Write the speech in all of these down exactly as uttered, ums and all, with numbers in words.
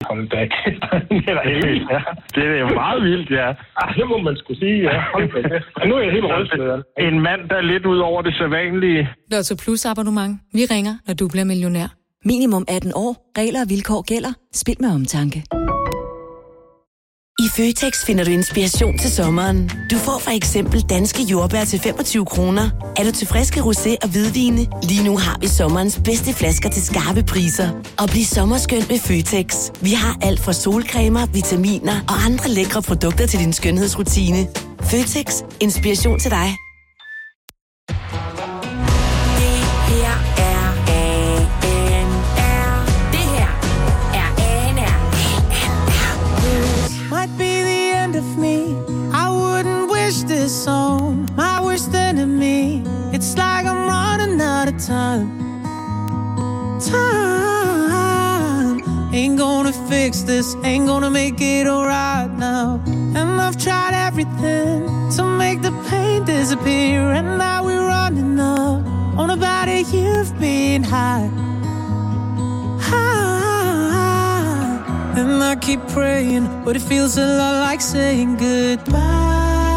Hold da kæft. Det er da helt vildt, ja. Det er jo meget vildt, ja. Ah, det må man skulle sige, ja. Hold da kæft. Nu er jeg helt rystet. En mand, der er lidt ud over det sædvanlige. Lotto Plus abonnement. Vi ringer, når du bliver millionær. Minimum atten år. Regler og vilkår gælder. Spil med omtanke. I Føtex finder du inspiration til sommeren. Du får for eksempel danske jordbær til femogtyve kroner. Er du til friske rosé og hvidvine? Lige nu har vi sommerens bedste flasker til skarpe priser. Og bliv sommerskøn med Føtex. Vi har alt fra solcremer, vitaminer og andre lækre produkter til din skønhedsrutine. Føtex. Inspiration til dig. This on my worst enemy. It's like I'm running out of time. Time ain't gonna fix this, ain't gonna make it alright now. And I've tried everything to make the pain disappear, and now we're running up on about a year of being high. High. And I keep praying, but it feels a lot like saying goodbye.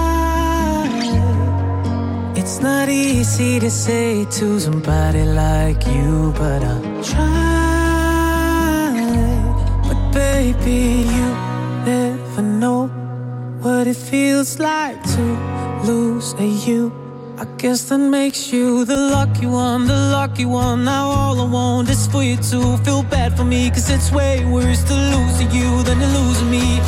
It's not easy to say to somebody like you, but I'll try. But baby, you never know what it feels like to lose a you. I guess that makes you the lucky one, the lucky one. Now all I want is for you to feel bad for me, 'cause it's way worse to lose you than to lose me.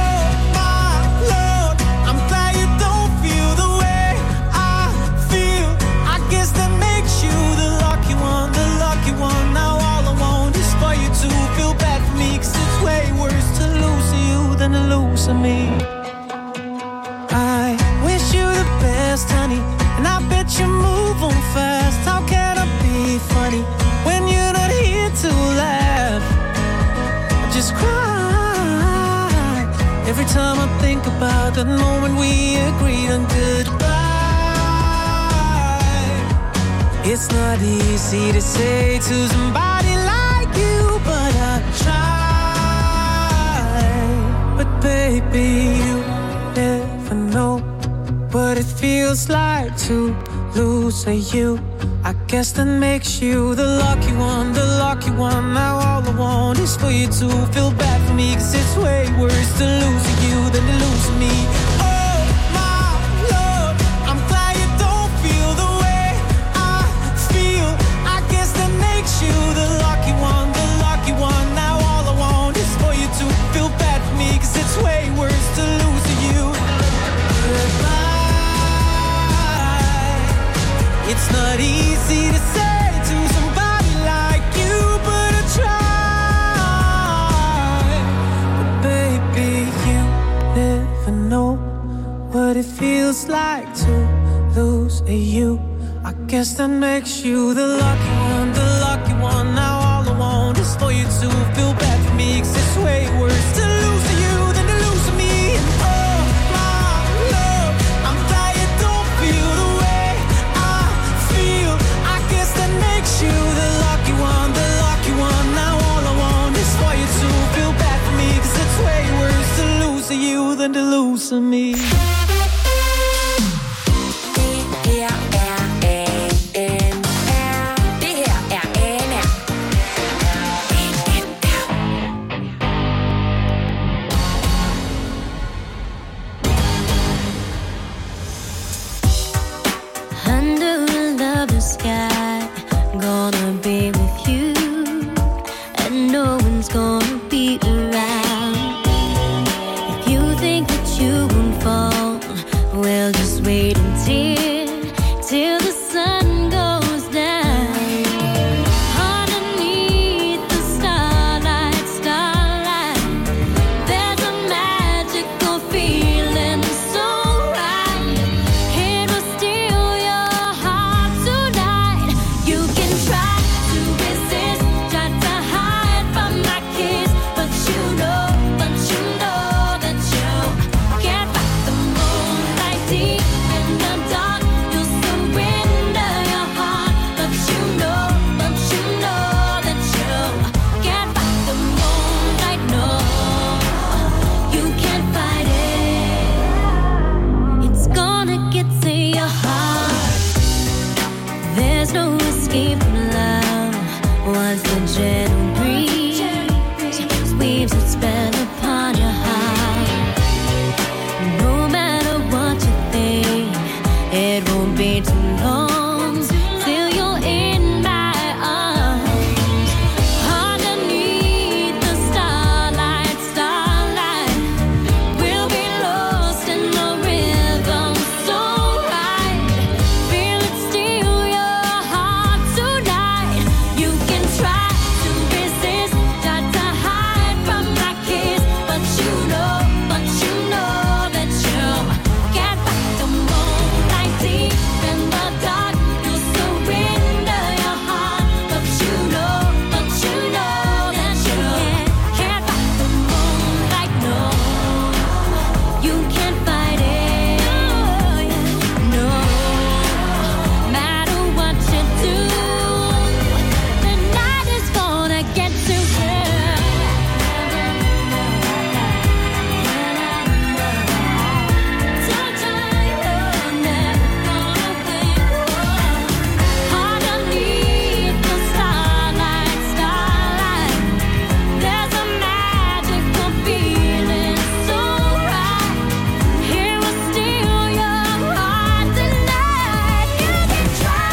Me. I wish you the best, honey, and I bet you move on fast. How can I be funny when you're not here to laugh? I just cry every time I think about that moment we agreed on goodbye. It's not easy to say to somebody like you, but I try. But baby, you never know what it feels like to lose a you. I guess that makes you the lucky one, the lucky one. Now all I want is for you to feel bad for me, 'cause it's way worse to lose you than to lose me. Oh my love, I'm glad you don't feel the way I feel. I guess that makes you the lucky one, the lucky one. Now all I want is for you to feel bad for me, 'cause it's way worse to lose you. Goodbye. It's not easy to say to somebody like you, but I try. But baby, you never know what it feels like to lose a you. I guess that makes you the lucky one, the lucky one. Now all I want is for you to feel bad for me, 'cause it's way worse to lose you than to lose me. Oh my love, I'm glad you don't feel the way I feel. I guess that makes you the lucky one, the lucky one. Now all I want is for you to feel bad for me, 'cause it's way worse to lose you than to lose me. Sky, gonna be with you, and no one's gonna be around. If you think that you won't fall, leaves its spell upon your heart. No matter what you think, it won't be too long till you're in my arms. Underneath the starlight, starlight, we'll be lost in the rhythm so right. Feel it steal your heart tonight. You can try to resist, try to hide from my kiss, but you know, but you know that you can't fight the moonlight deep in the dark. You'll surrender your heart, but you know, but you know that you can't fight the moonlight. No, you can't fight it. No, matter what you do, the night is gonna get to you. Underneath the starlight, starlight, there's a magical feeling so right. Here will steal your heart tonight. You can try,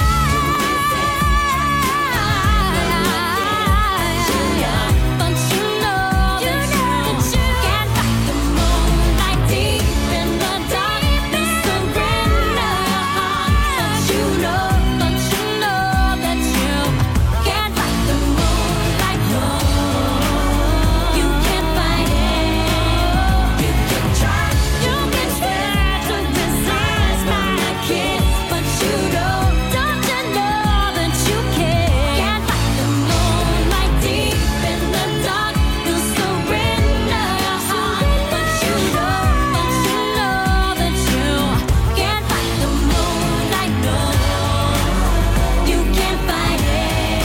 but you know that you can't fight the moonlight deep in the dark. You surrender your heart, but you know, but you know that you can't fight the moonlight. No, you can't fight it. You can try, you can try to resist my kiss, but you know, don't you know that you can't fight the moonlight deep in the dark. You surrender your heart, but you know, but you know that you can't fight the moonlight. No, you can't fight it.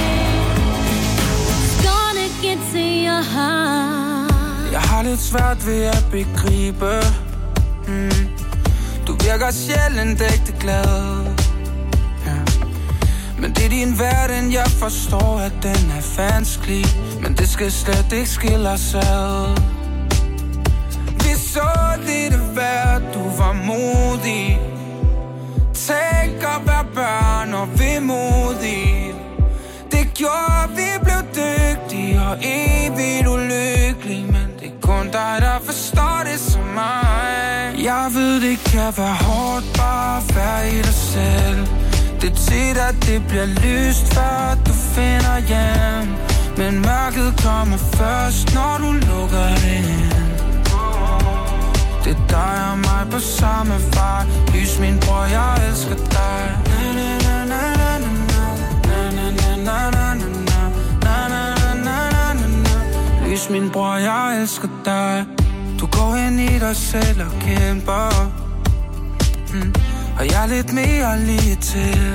It's gonna get to your heart. Jeg har lidt svært ved at begribe mm. Du virker sjældent ægte glad ja. Men det er din verden, jeg forstår, at den er vanskelig. Men det skal slet ikke skille os ad. Vi så lidt af hvert, du var modig. Tænk at være børn og vemodige. Det gjorde, vi blev dygtige og evigt ulykkelige. Men det er kun dig, der forstår det som mig. Jeg ved, det kan være hårdt bare at være i dig selv. Det er tit, at det bliver lyst, før du finder hjem. Men mørket kommer først, når du lukker det ind. Det er dig og mig på samme vej. Lys min bror, jeg elsker dig. Na, na, na, na, na, na, na, na, na, na, na, na, na, na. Lys min bror, jeg elsker dig. Du går ind i dig selv og kæmper mm. Og jeg er lidt mere lige til.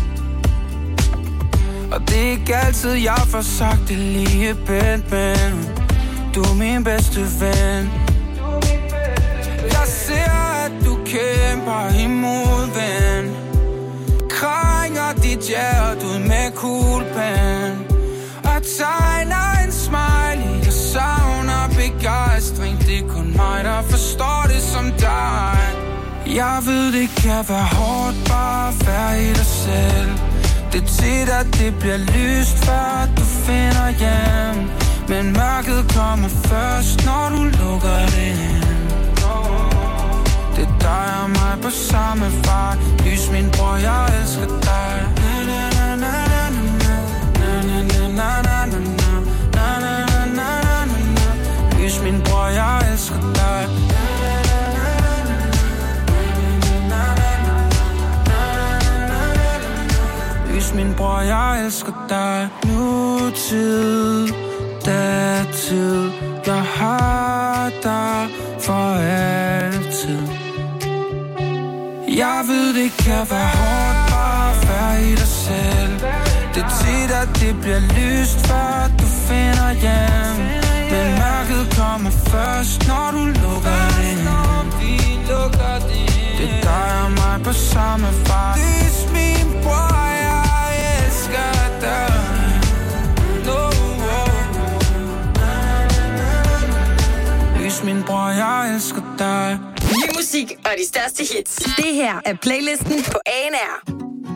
Og det er ikke altid, jeg får sagt det lige pænt, men du er min bedste ven. Jeg ser, at du kæmper imod ven. Krænger dit hjerte ud med kuglepen. Og tegner en smiley. Jeg savner begejstring. Det er kun mig, der forstår det som dig. Jeg ved, det kan være hårdt bare at være i dig selv. Det er tit, at det bliver lyst, før du finder hjem. Men mørket kommer først, når du lukker det ind. Det er dig og mig på samme vej. Lys min bror, jeg elsker dig. Na na na na na na na na na na na na na na. Lys min bror, jeg elsker dig. Lys min bror, jeg elsker dig. Nutid, datid, jeg har dig for altid. Jeg ved, det kan være hårdt bare at være i dig selv. Det er tit, at det bliver lyst, før du finder hjem. Men mørket kommer først, når du lukker det ind. Det er dig og mig på samme vej. Lys min bror, jeg elsker dig. No, oh. Husk min bror, jeg elsker dig. Ny musik og de største hits. Det her er playlisten på A N R.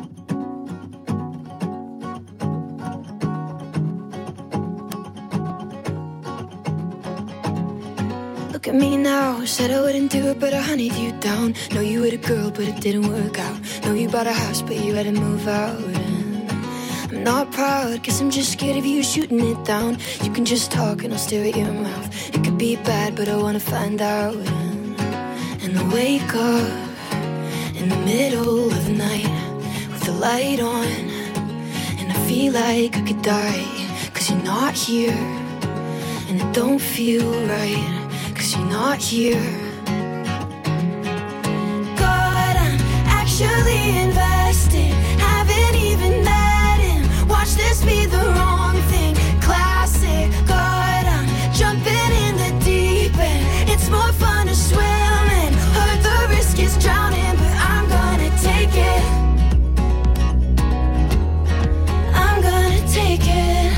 Look at me now, said I wouldn't do it, but I hunted you down. Know you were a girl, but it didn't work out. Know you bought a house, but you had to move out. And I'm not proud, guess I'm just scared of you shooting it down. You can just talk and I'll stare at your mouth. It could be bad, but I wanna find out. And, and I wake up in the middle of the night with the light on, and I feel like I could die, cause you're not here, and it don't feel right. Cause you're not here. God, I'm actually invested. Haven't even met him. Watch this be the wrong thing. Classic. God, I'm jumping in the deep end. It's more fun to swim in. Heard the risk is drowning, but I'm gonna take it. I'm gonna take it.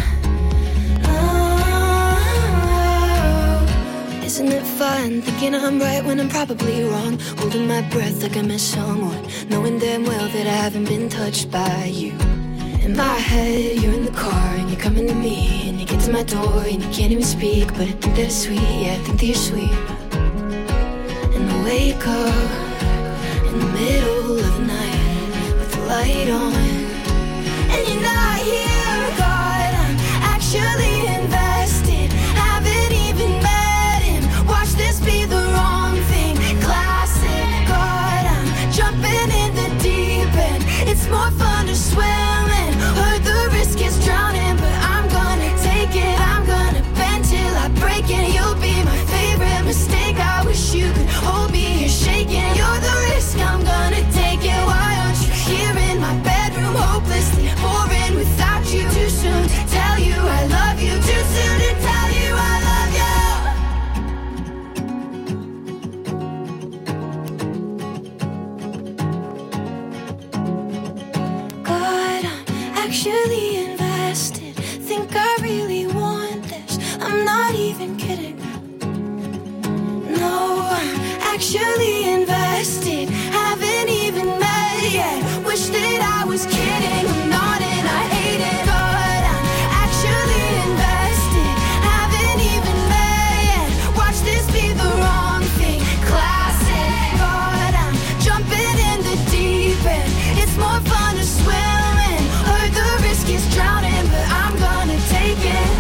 Isn't it fun thinking I'm right when I'm probably wrong? Holding my breath like I miss someone, knowing damn well that I haven't been touched by you. In my head, you're in the car and you're coming to me, and you get to my door and you can't even speak, but I think that it's sweet, yeah, I think that you're sweet. And I wake up in the middle of the night with the light on, and you're not here. God, I'm actually invested. Haven't even met him. Watch this be the wrong thing. Classic. God, I'm jumping in the deep end. It's more fun to swim in. Heard the risk is drowning, but I'm gonna take it. I'm gonna bend till I break it. You'll be my favorite mistake. I wish you could hold me here shaking. You're the risk, I'm gonna take it. Why aren't you here in my bedroom, hopelessly boring without you? Too soon to tell you I love you. Too soon to tell you I love you. God, I'm actually invested. Think I really want this. I'm not even kidding. No, I'm actually invested. Haven't even met yet. Wish that I was kidding. I'm not and I hate it. God, I'm actually invested. Haven't even met yet. Watch this be the wrong thing. Classic. God, I'm jumping in the deep end. It's more fun to swim in. Heard the risk is drowning, but I'm gonna take it.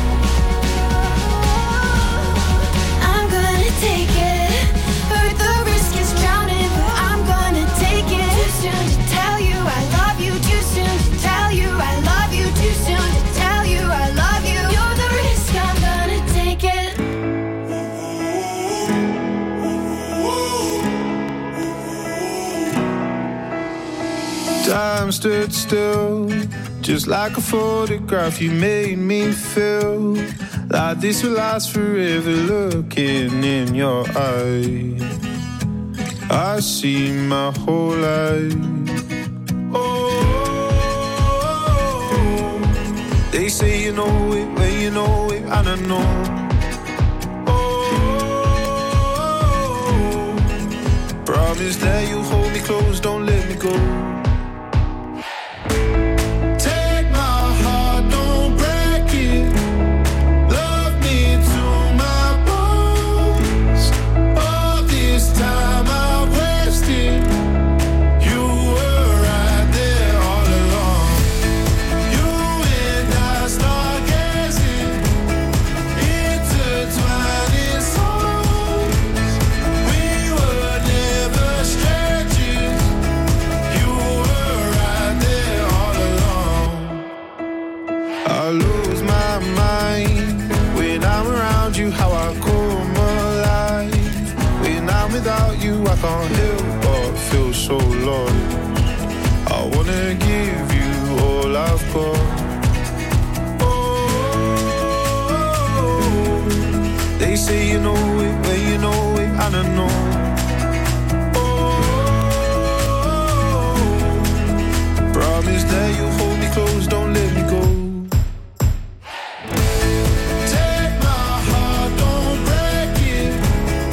I'm gonna take it. Heard the risk is drowning, but I'm gonna take it. Too soon to tell you I love you. Too soon to tell you I love you. Too soon to tell you I love you. You're the risk, I'm gonna take it. Time stood still, just like a photograph. You made me feel like this will last forever. Looking in your eyes, I see my whole life. Oh, they say you know it when you know it, and I know. Oh, promise that you hold me close, don't let me go. I can't help but feel so lost. I wanna give you all I've got. Oh, they say you know it when you know it, and I know. Oh, promise that you hold me close, don't let me go. Take my heart, don't break it.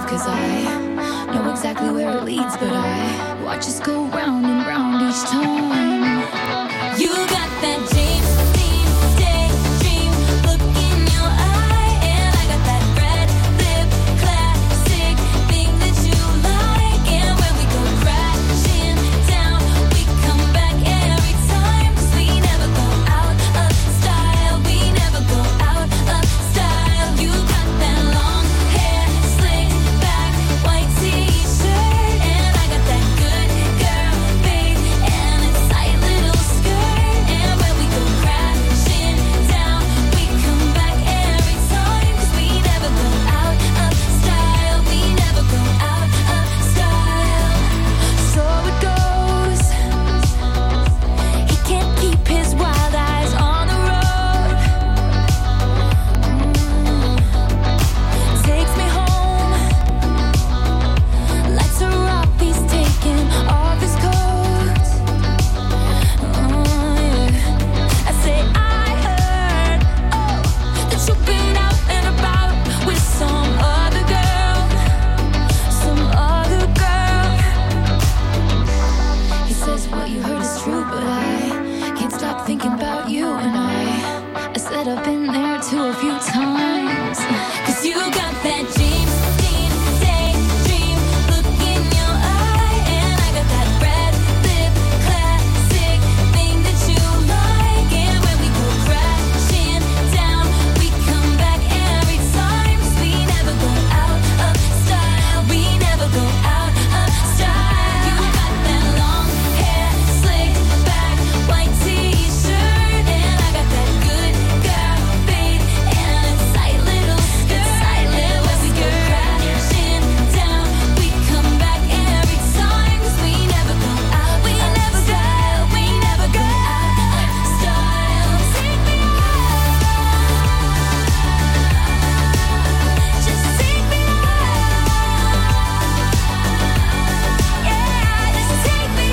cause I know exactly where it leads, but I watch us go round and round each time. You got that James Dean daydream look in your eye, and I got that red lip classic thing that you like. And when we go crashing down, we come back every time, 'cause we never go out of style. We never go out of style. You got that long hair slicked back, white t-shirt, and I got that good girl babe and a tight little skirt. And when we go crashing down, we come back every time, 'cause we never go out of style. We never go out of style. So it goes. He can't keep his wild eyes on the road. Mm. Takes me home. Lights are up, he's taking off his coat. Oh, yeah. I say I heard, oh, that you've been out and about with some other girl, some other girl. He says what you heard is true, but I can't stop thinking about you. And I, I said I've been there too a few times. 'Cause you got that James Dean daydream look in your eye, and I got that red lip classic thing that you like. And when we go crashing down, we come back every time, 'cause we never go out of style. We never go out of style. You got that long hair slicked back, white t-shirt, and I got that good girl babe and a tight little skirt. And when we go crashing down, we come back every time, 'cause we never go out. We never go. We never go out of style. Take me out. Just take me out. Yeah, just take me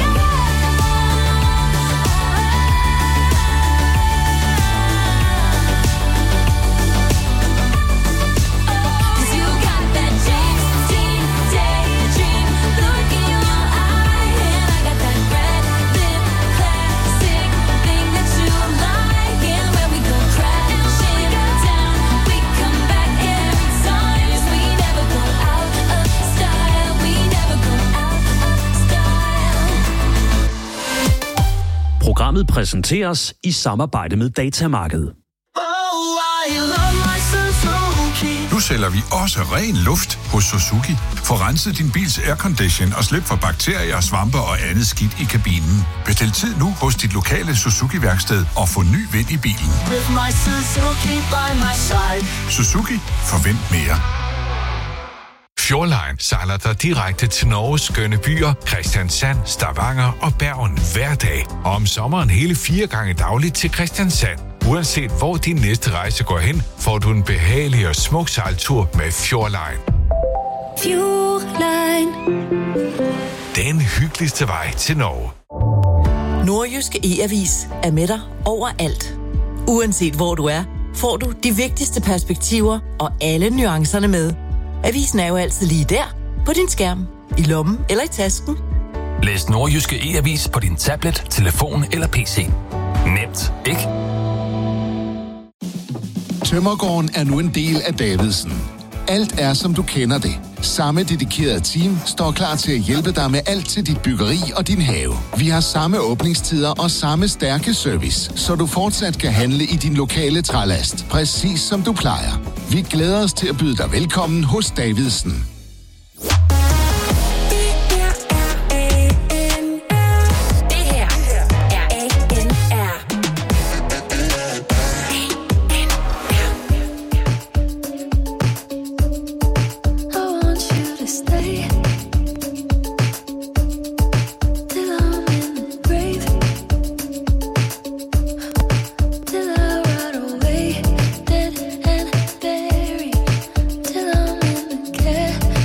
out. 'Cause you got that James Dean daydream look in your eye, and I got that red lip classic thing that you like. And when we go crashing down, we come back every time, 'cause we never go out of style. We never go out of style. Programmet præsenteres i samarbejde med Datamarked. Nu sælger vi også ren luft hos Suzuki. Få renset din bils aircondition og slip for bakterier, svampe og andet skidt i kabinen. Bestil tid nu hos dit lokale Suzuki-værksted og få ny vind i bilen. Suzuki. Forvent mere. Fjordline sejler dig direkte til Norges skønne byer, Kristiansand, Stavanger og Bergen hver dag. Og om sommeren hele fire gange dagligt til Kristiansand. Uanset hvor din næste rejse går hen, får du en behagelig og smuk sejltur med Fjordline. Fjordline. Den hyggeligste vej til Norge. Nordjyske E-avis er med dig overalt. Uanset hvor du er, får du de vigtigste perspektiver og alle nuancerne med. Avisen er jo altid lige der, på din skærm, i lommen eller i tasken. Læs Nordjyske E-avis på din tablet, telefon eller P C. Nemt, ikke? Tømmergården er nu en del af Davidsen. Alt er, som du kender det. Samme dedikerede team står klar til at hjælpe dig med alt til dit byggeri og din have. Vi har samme åbningstider og samme stærke service, så du fortsat kan handle i din lokale trælast, præcis som du plejer. Vi glæder os til at byde dig velkommen hos Davidsen. Till I'm in the care.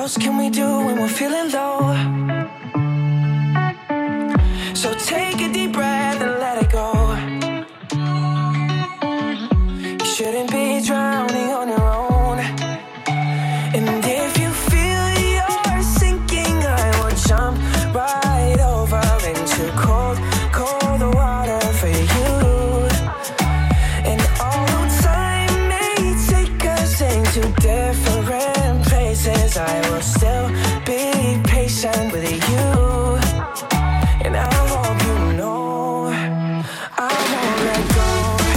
else can we do when we're feeling low? So take a deep breath and let it go. You shouldn't be drowning on your own. And if you feel you're sinking, I will jump right over into cold, cold water for you. And although time may take us into different places, I will still be patient with you. And I hope you know I won't let go.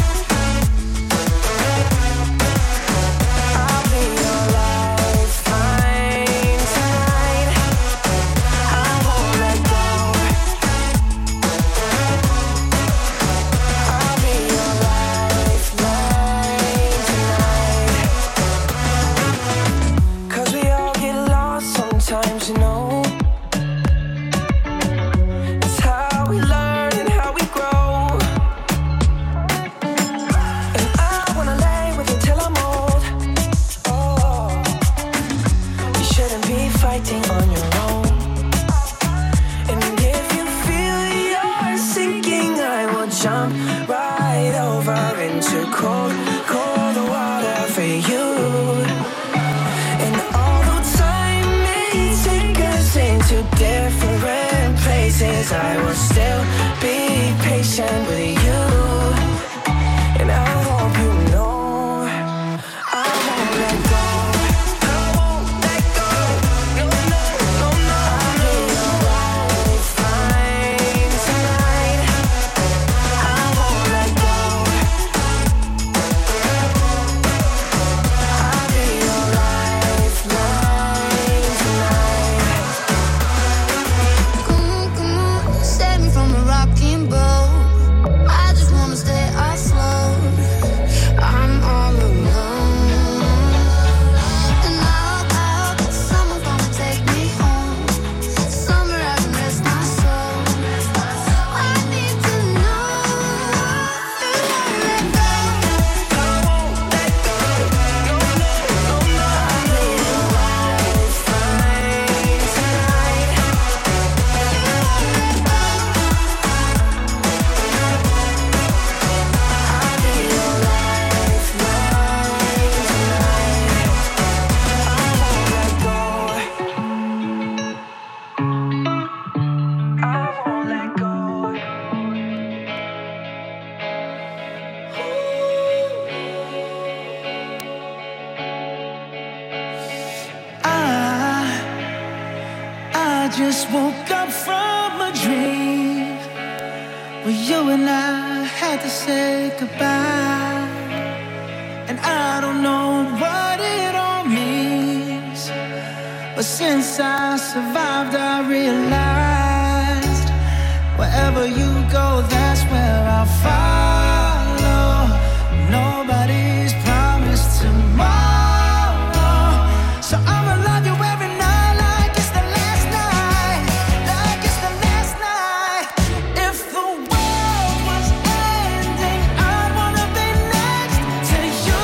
I'll be your lifeline tonight. I won't let go. I'll be your lifeline tonight. 'Cause we all get lost sometimes, you know. It's how we learn and how we grow. And I wanna lay with you till I'm old. Oh, you shouldn't be fighting on your own. And if you feel you're sinking, I will jump right over into cold, cold water for you. And although time may take us into different places, I will still be patient with you. And I hope you know I won't let go. I won't let go. No, no, no, no. I'll be your lifeline tonight. I won't let go. I'll be your lifeline tonight. Come on, come on, save me from a rocking boat. I just wanna stay afloat. I'm all alone. And I hope, I hope that someone's gonna take me home. Somewhere I can rest my soul. I need to know you won't let go. I won't let go. No, no, no, no. I'll be your lifeline tonight. I'll be your lifeline tonight. I won't let go. I won't let go. I, I just woke up from a dream where you and I had to say goodbye. And I don't know what it all means, but since I survived, I realized wherever you go, that's where I'll follow. Nobody's promised tomorrow, so I'ma love you every night like it's the last night, like it's the last night. If the world was ending, I'd wanna be next to you.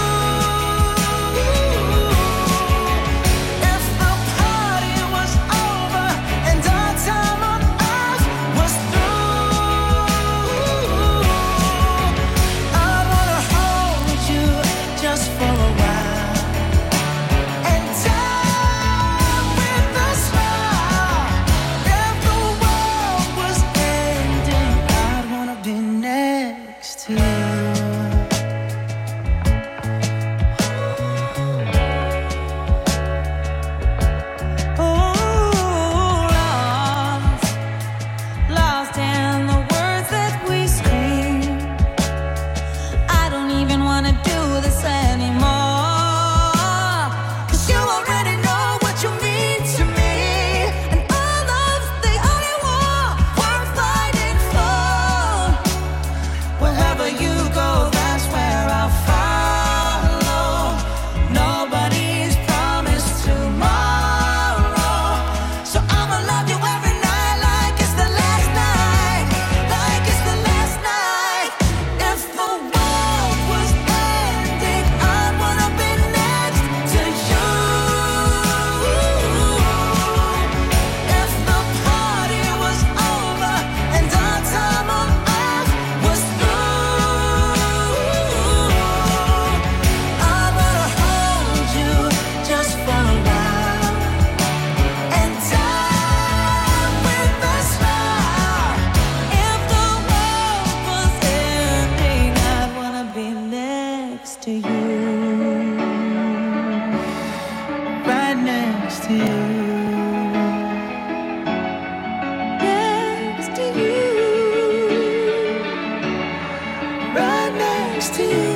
If the party was over and our time on earth was through, next to you, right next to you.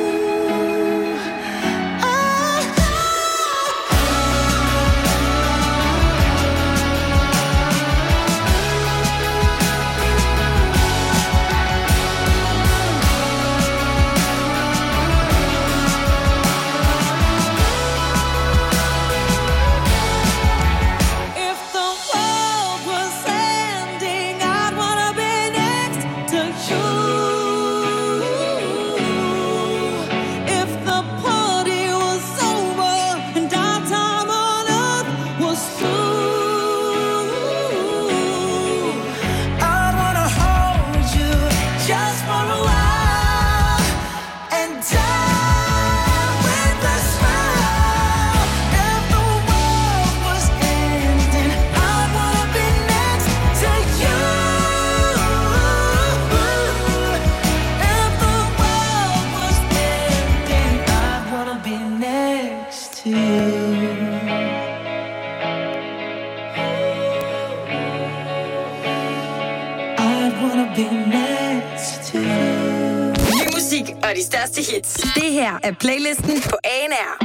Ny musik og de største hits. Det her er playlisten på A N R.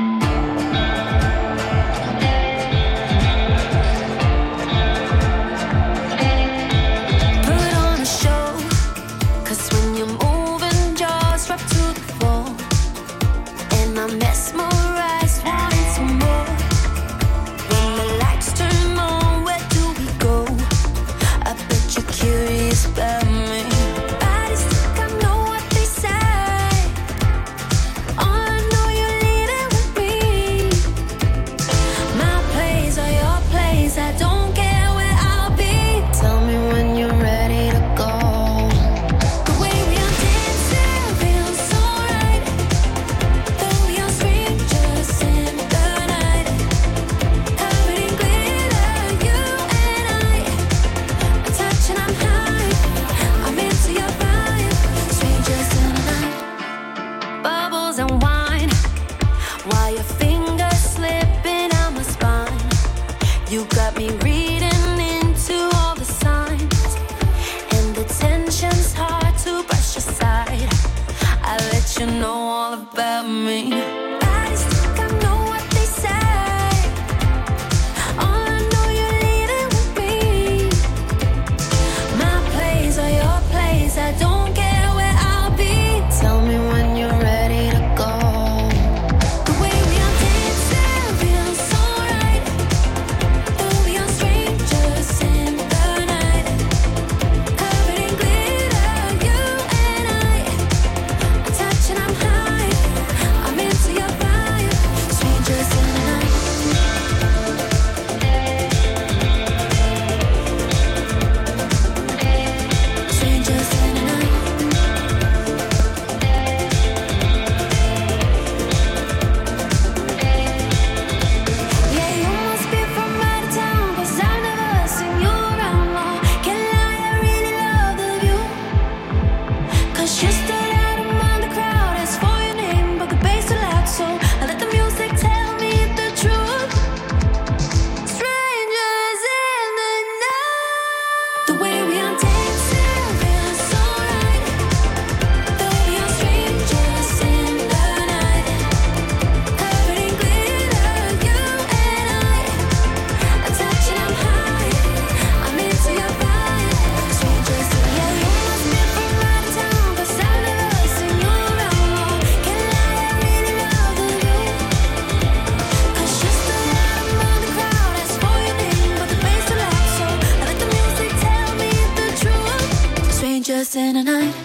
In a night,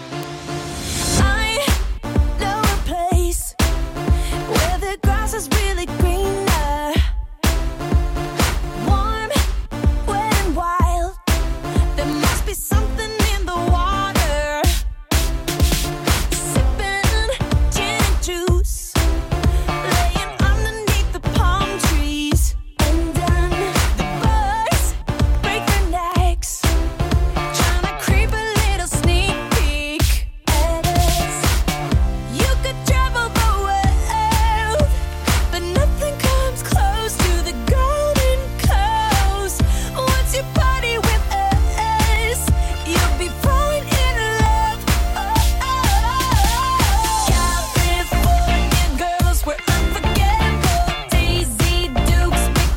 I know a place where the grass is really greener, warm, wet and wild. There must be something in the water. Sipping gin and juice, laying underneath the palm trees, and then the birds break their necks, trying to creep a little sneak peek.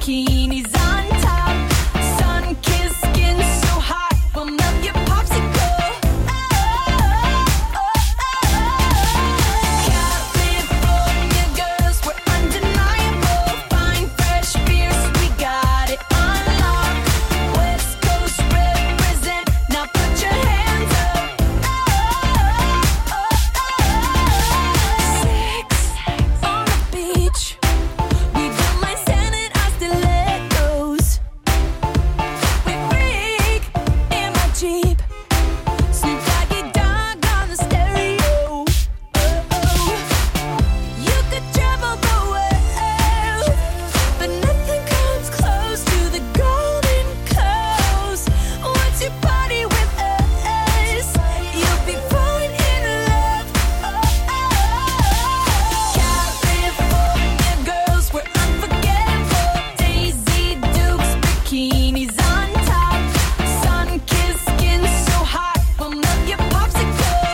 bikinis on top. Sun-kissed skin so hot, we'll melt your popsicle. California girls, we're undeniable. Fine, fresh, fierce, we got it on lock. West Coast represent, now put your hands up. Sex on the beach. We don't mind standing our stilettos. We freak in my Jeep. Snoop Doggy Dogg on the stereo. Oh, you could travel the world, but nothing comes close to the Golden Coast. Once you party with us, you'll be falling in love. California girls, we're unforgettable. Daisy Dukes, bikinis on top. Sun-kissed skin so hot, we'll melt your popsicle.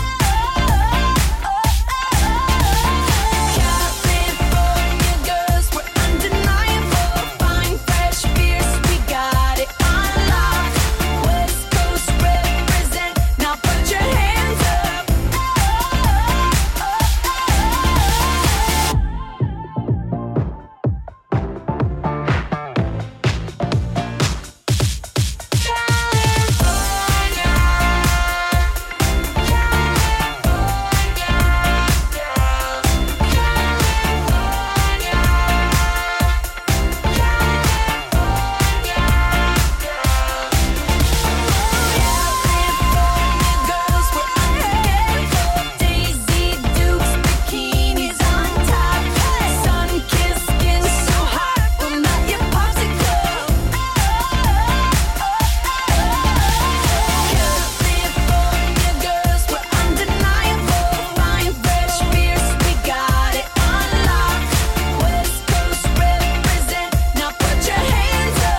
California girls, we're undeniable. Fine, fresh, fierce, we got it on lock. West Coast represent, now put your hands up. Girls, we're unforgettable. Daisy Dukes, bikinis on top. Sun-kissed skin so hot, we'll melt your popsicle. California girls, we're undeniable. Fine, fresh, fierce, we got it on lock. West Coast represent, now put your hands up.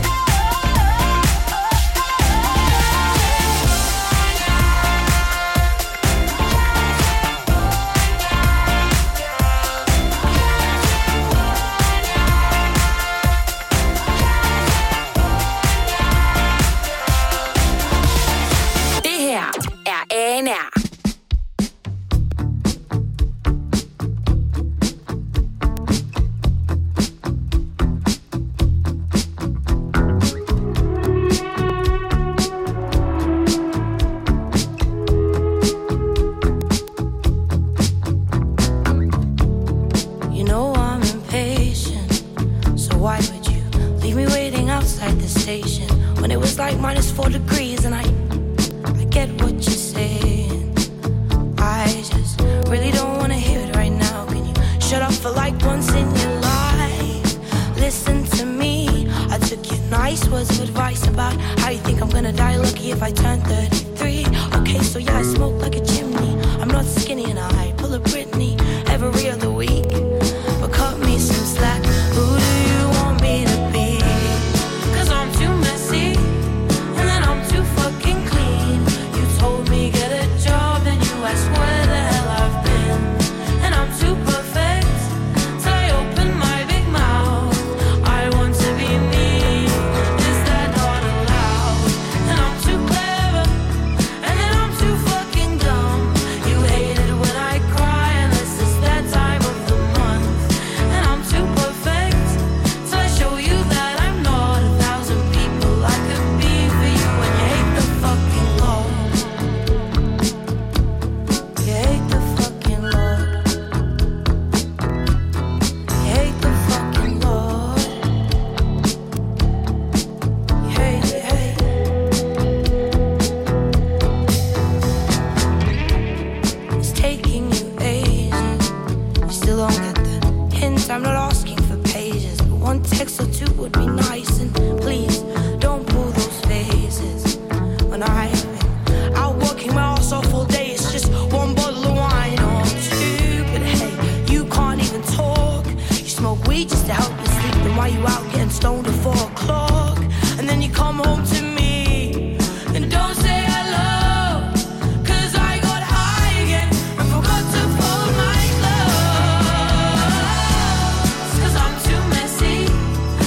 Det her er A N R. You know I'm impatient, so why would you leave me waiting outside the station when it was like minus four degrees and I, I get what you're saying. I just really don't want to hear it right now. Can you shut up for like once in your life? Listen to me. I took your nice words of advice about how you think I'm gonna die lucky if I turn thirty-three. Okay, so yeah, I smoke like a chimney. I'm not skinny and I pull a Britney every other week. But cut me some slack. Who do you want me to be? 'Cause I'm too messy and then I'm too fucking clean. You told me get a job and you asked where the hell I've been. And I'm too perfect till I open my big mouth. I want to be me. Is that not allowed? And I'm too clever and then I'm too fucking dumb. You hate it when I cry unless it's that time of the month. And I'm too perfect till I show you that I'm not a thousand people I could be for you. And you hate the fucking Lord. You hate the fucking Lord. You hate the fucking Lord. You hate it, hate it. It's taking you ages. You still don't get the hint. I'm not asking for pages, but one text or two would be nice. And please don't pull those phases. When I've been out working my ass off all day, it's just one bottle of wine or two. But hey, you can't even talk. You smoke weed just to help you sleep. Then why you out getting stoned at four o'clock? And then you come home to me and don't say hello. 'Cause I got high again and forgot to fold my clothes. 'Cause I'm too messy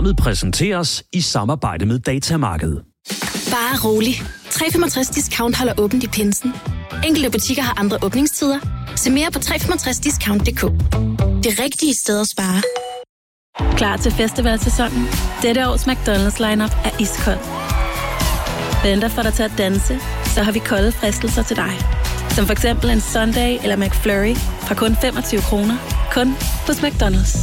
Programmet præsenteres i samarbejde med Datamarked. Bare rolig. tre komma femogtres discount holder åbent i pinsen. Enkelte butikker har andre åbningstider. Se mere på tre komma femogtres discount punktum d k. Det rigtige sted at spare. Klar til festivalsæsonen? Dette års McDonald's lineup er iskold. Venter for dig til at danse, så har vi kolde fristelser til dig. Som for eksempel en sundae eller McFlurry fra kun femogtyve kroner. Kun hos McDonald's.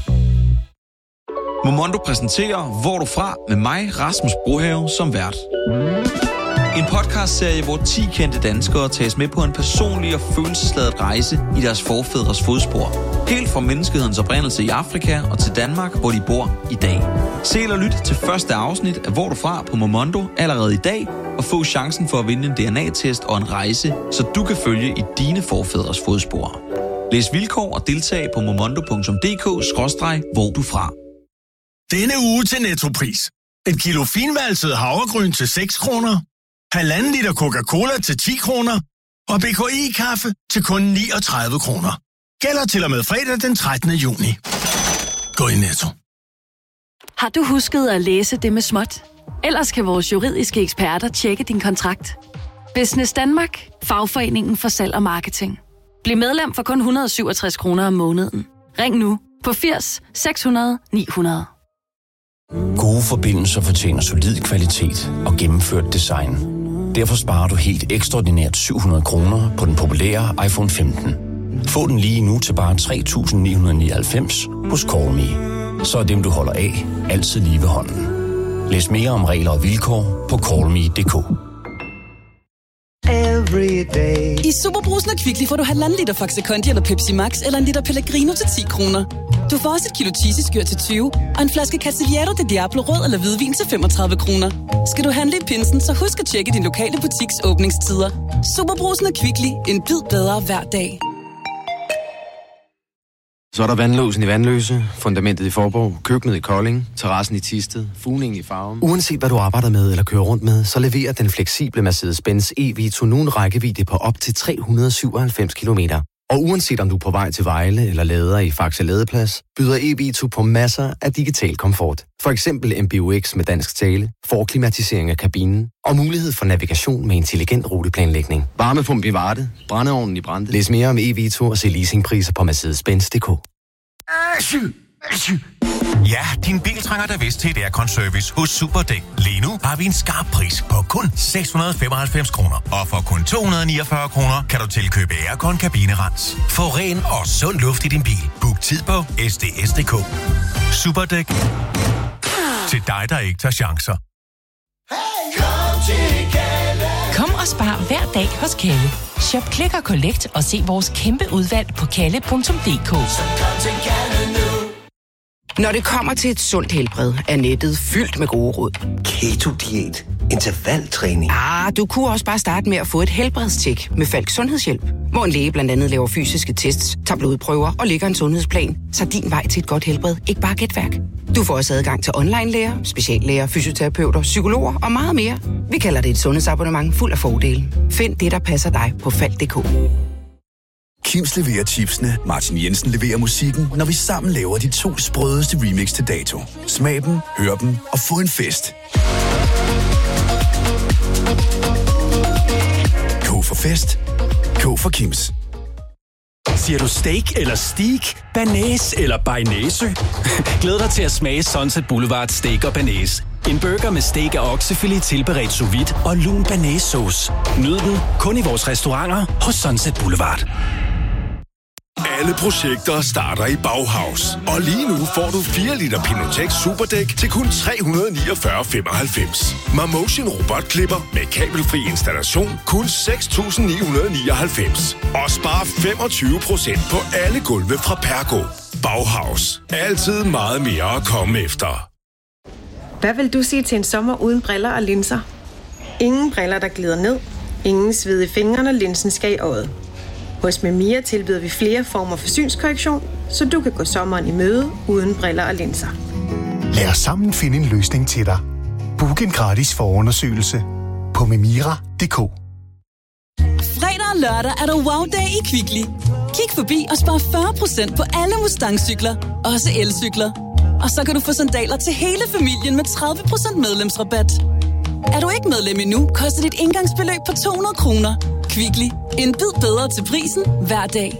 Momondo præsenterer Hvor du fra med mig, Rasmus Brohave, som vært. En podcastserie, hvor ti kendte danskere tages med på en personlig og følelsesladet rejse i deres forfædres fodspor. Helt fra menneskehedens oprindelse i Afrika og til Danmark, hvor de bor i dag. Se eller lyt til første afsnit af Hvor du fra på Momondo allerede i dag, og få chancen for at vinde en D N A-test og en rejse, så du kan følge i dine forfædres fodspor. Læs vilkår og deltag på momondo punktum d k skråstreg hvor du fra. Denne uge til Nettopris. Et kilo finvalset havregryn til seks kroner. Halvanden liter Coca-Cola til ti kroner. Og B K I-kaffe til kun niogtredive kroner. Gælder til og med fredag den trettende juni. Gå i Netto. Har du husket at læse det med småt? Ellers kan vores juridiske eksperter tjekke din kontrakt. Business Danmark. Fagforeningen for salg og marketing. Bliv medlem for kun et hundrede og syvogtres kroner om måneden. Ring nu på firs seks hundrede ni hundrede. Gode forbindelser fortjener solid kvalitet og gennemført design. Derfor sparer du helt ekstraordinært syv hundrede kroner på den populære iPhone femten. Få den lige nu til bare tre tusind ni hundrede nioghalvfems hos CallMe. Så er dem, du holder af, altid lige ved hånden. Læs mere om regler og vilkår på call me punktum d k. I Superbrusen og Kvickly får du halvanden liter Faxe Kondi eller Pepsi Max eller en liter Pellegrino til ti kroner. Du får også et kilo cheesy-skyr til tyve og en flaske Cavaliere de Diablo rød eller hvidvin til femogtredive kroner. Skal du handle i pinsen, så husk at tjekke din lokale butiks åbningstider. Superbrusen og Kvickly. En bid bedre hver dag. Så er der vandlåsen i Vandløse, fundamentet i Forborg, køkkenet i Kolding, terrassen i Thisted, fugningen i Farum. Uanset hvad du arbejder med eller kører rundt med, så leverer den fleksible Mercedes-Benz E-Vito nu en rækkevidde på op til tre hundrede syvoghalvfems kilometer. Og uanset om du er på vej til Vejle eller lader i Faxe Ladeplads, byder E-Vito på masser af digital komfort. For eksempel M B U X med dansk tale, forklimatisering af kabinen og mulighed for navigation med intelligent ruteplanlægning. Varmepumpe i Varde, brændeovnen i Brande. Læs mere om E-Vito og se leasingpriser på mercedes benz punktum d k. Ja, din bil trænger da vist til et aircon-service hos Superdæk. Lige nu har vi en skarp pris på kun seks hundrede og femoghalvfems kroner. Og for kun to hundrede og niogfyrre kroner kan du tilkøbe aircon kabinerens. Få ren og sund luft i din bil. Book tid på s d s punktum d k. Superdæk. Til dig, der ikke tager chancer. Kom og spar hver dag hos Kalle. Shop, klik og collect og se vores kæmpe udvalg på kalle punktum d k. Når det kommer til et sundt helbred, er nettet fyldt med gode råd. Keto-diæt, intervaltræning. Ah, du kunne også bare starte med at få et helbredstjek med Falk Sundhedshjælp, hvor en læge blandt andet laver fysiske tests, tager blodprøver og lægger en sundhedsplan, så din vej til et godt helbred ikke bare er gætværk. Du får også adgang til online-læger, speciallæger, fysioterapeuter, psykologer og meget mere. Vi kalder det et sundhedsabonnement fuld af fordele. Find det, der passer dig på falk punktum d k. Kims leverer chipsene, Martin Jensen leverer musikken, når vi sammen laver de to sprødeste remix til dato. Smag dem, hør dem og få en fest. K for fest. K for Kims. Siger du steak eller steak? Banæs eller bearnaise? Glæd dig til at smage Sunset Boulevard Steak og Banæs. En burger med steak og oksefilet tilberedt sous vide og lun banæssauce. Nyd den kun i vores restauranter hos Sunset Boulevard. Alle projekter starter i Bauhaus. Og lige nu får du fire liter Pinotex Superdæk til kun tre hundrede niogfyrre komma femoghalvfems. Marmotion robotklipper med kabelfri installation kun seks tusind ni hundrede nioghalvfems. Og spar femogtyve procent på alle gulve fra Pergo. Bauhaus. Altid meget mere at komme efter. Hvad vil du sige til en sommer uden briller og linser? Ingen briller, der glider ned. Ingen sved i fingrene, og linsen skal i øjet. Hos Memia tilbyder vi flere former for synskorrektion, så du kan gå sommeren i møde uden briller og linser. Lad os sammen finde en løsning til dig. Book en gratis forundersøgelse på memira punktum d k. Fredag og lørdag er der wow-dag i Kvickly. Kig forbi og spar fyrre procent på alle Mustang-cykler, også elcykler. Og så kan du få sandaler til hele familien med tredive procent medlemsrabat. Er du ikke medlem endnu, koster dit indgangsbeløb på to hundrede kroner. Kvickly. En bid bedre til prisen hver dag.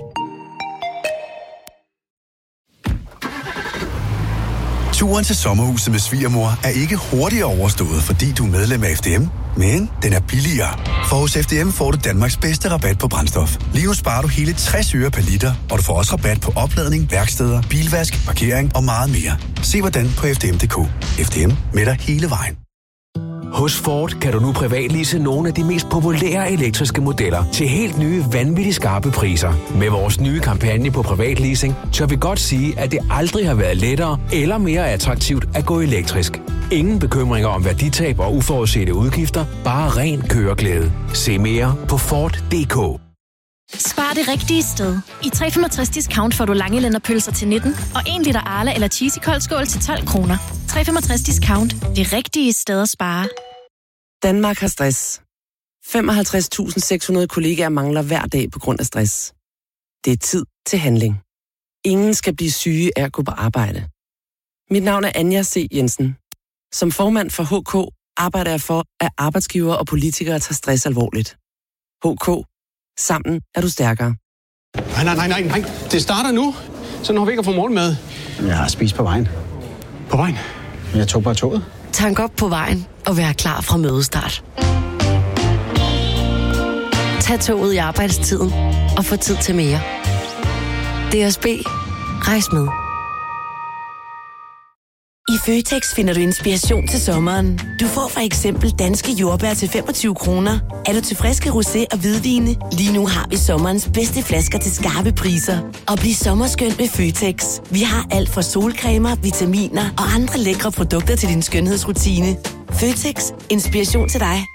Turen til sommerhuset med svigermor er ikke hurtigere overstået, fordi du er medlem af F D M, men den er billigere. For hos F D M får du Danmarks bedste rabat på brændstof. Lige nu sparer du hele tres øre per liter, og du får også rabat på opladning, værksteder, bilvask, parkering og meget mere. Se hvordan på f d m punktum d k. F D M med dig hele vejen. Hos Ford kan du nu privatlease nogle af de mest populære elektriske modeller til helt nye, vanvittigt skarpe priser. Med vores nye kampagne på privatleasing, tør vi godt sige, at det aldrig har været lettere eller mere attraktivt at gå elektrisk. Ingen bekymringer om værditab og uforudsete udgifter, bare ren køreglæde. Se mere på Ford punktum d k. Spar det rigtige sted. I tre komma femogtres discount får du langelænderpølser til nitten og en liter Arla eller Cheesy koldskål til tolv kroner. tre komma femogtres discount. Det rigtige sted at spare. Danmark har stress. femoghalvtreds tusind seks hundrede kollegaer mangler hver dag på grund af stress. Det er tid til handling. Ingen skal blive syge af at gå på arbejde. Mit navn er Anja C. Jensen. Som formand for H K arbejder jeg for, at arbejdsgivere og politikere tager stress alvorligt. H K. Sammen er du stærkere. Nej, nej, nej, nej, nej. Det starter nu. Så når vi ikke har fået morgenmad. Jeg har spist på vejen. På vejen? Jeg tog bare toget. Tank op på vejen og vær klar fra mødestart. Tag toget i arbejdstiden og få tid til mere. D S B. Rejs med. I Føtex finder du inspiration til sommeren. Du får for eksempel danske jordbær til femogtyve kroner. Er du til friske rosé og hvidvine? Lige nu har vi sommerens bedste flasker til skarpe priser. Og bliv sommerskønt med Føtex. Vi har alt fra solcremer, vitaminer og andre lækre produkter til din skønhedsrutine. Føtex. Inspiration til dig.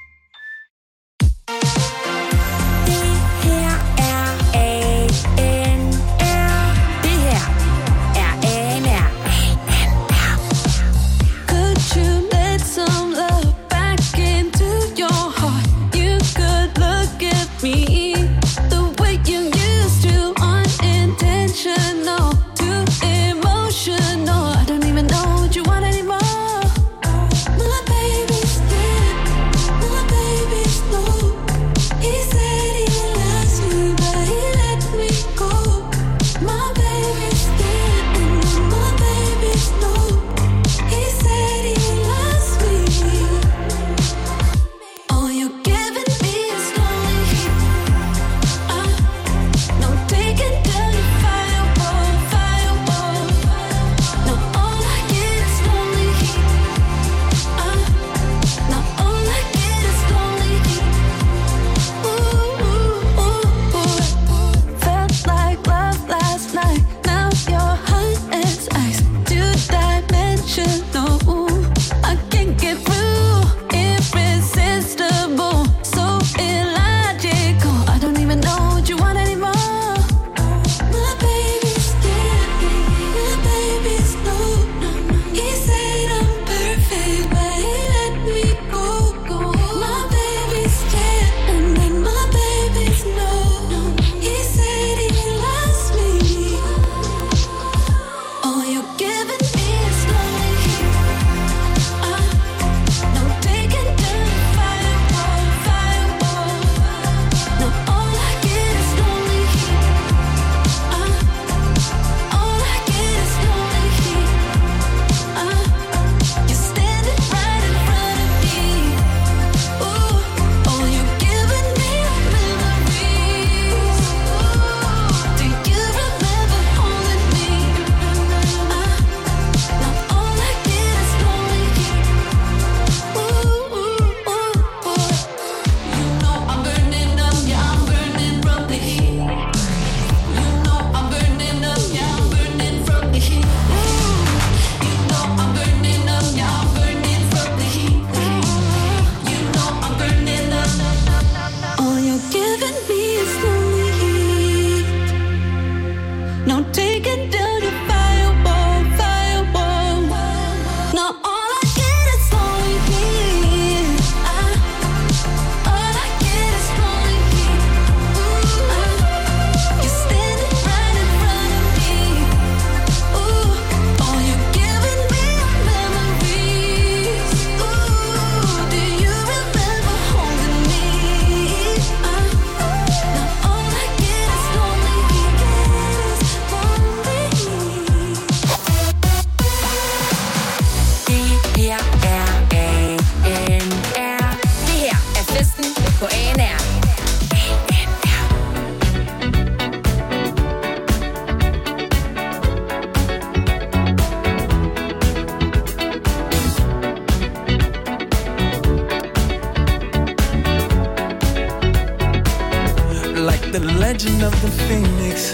the legend of the phoenix,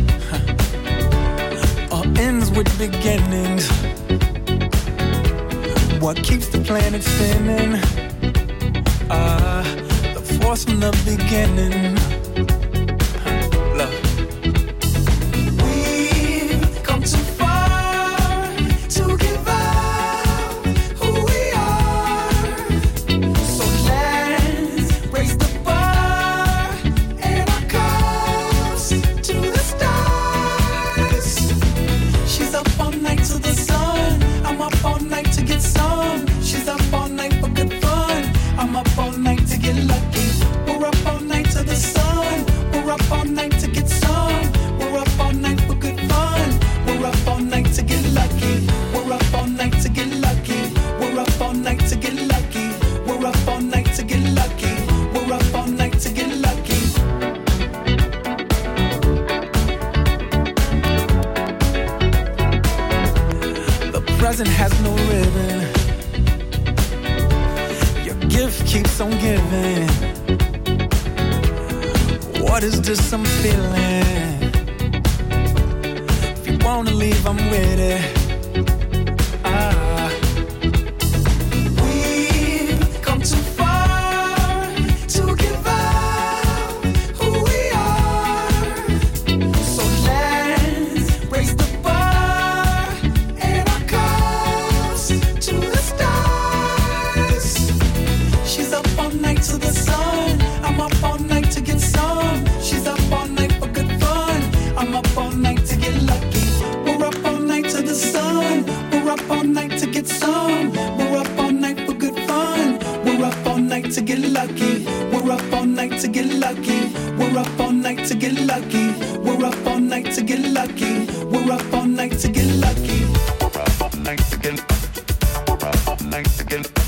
huh. All ends with beginnings. What keeps the planet spinning? Ah, uh, the force from the beginning. Love. We've come too far to give up who we are. So let's raise the bar and our cups to the stars. She's up all night to the sun. I'm up all night to get some. She's up all night for good fun. I'm up all night to get lucky. We're up all night to the sun. We're up all night to get some. We're up all night for good fun. We're up all night to get lucky. We're up all night to get lucky. We're up all night to get lucky. We're up all night to get lucky. We're up all night to get lucky. The present has no ribbon. Your gift keeps on giving. What is this I'm feeling? If you wanna leave, I'm with it. Ah. We've come too far to give up who we are. So let's raise the bar and our cups to the stars. She's up all night to the sun. I'm up all night to get some. She's up all night for good fun. I'm up all night to get lucky. We're up all night to the sun. We're up all night to get some. We're up all night for good fun. We're up all night to get lucky. We're up all night to get lucky. We're up all night to get lucky. We're up all night to get lucky. We're up all night to get lucky. We're up all night to get. We're up all night to get.